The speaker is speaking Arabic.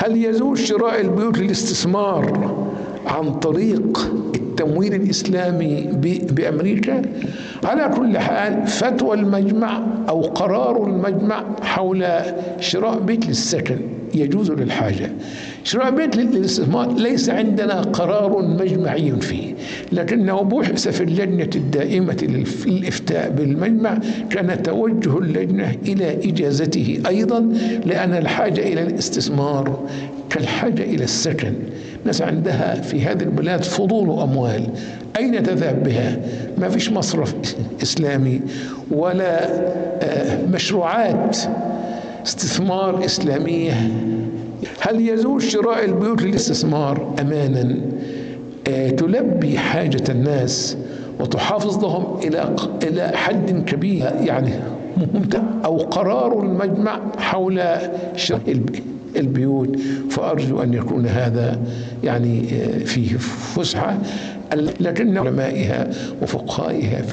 هل يجوز شراء البيوت للاستثمار عن طريق التمويل الإسلامي بأمريكا؟ على كل حال، فتوى المجمع أو قرار المجمع حول شراء بيت للسكن يجوز للحاجة. شراء بيت للاستثمار ليس عندنا قرار مجمعي فيه، لكنه بحث في اللجنة الدائمة للإفتاء بالمجمع. كان توجه اللجنة إلى إجازته أيضا، لأن الحاجة إلى الاستثمار كالحاجة إلى السكن. ناس عندها في هذه البلاد فضول أموال، أين تذهب بها؟ ما فيش مصرف إسلامي ولا مشروعات استثمار إسلامية. هل يجوز شراء البيوت للاستثمار أمانا تلبي حاجة الناس وتحافظ لهم إلى حد كبير، يعني ممتع، أو قرار المجمع حول شراء البيوت؟ فأرجو أن يكون هذا يعني فيه فسحة، لكن علمائها وفقهائها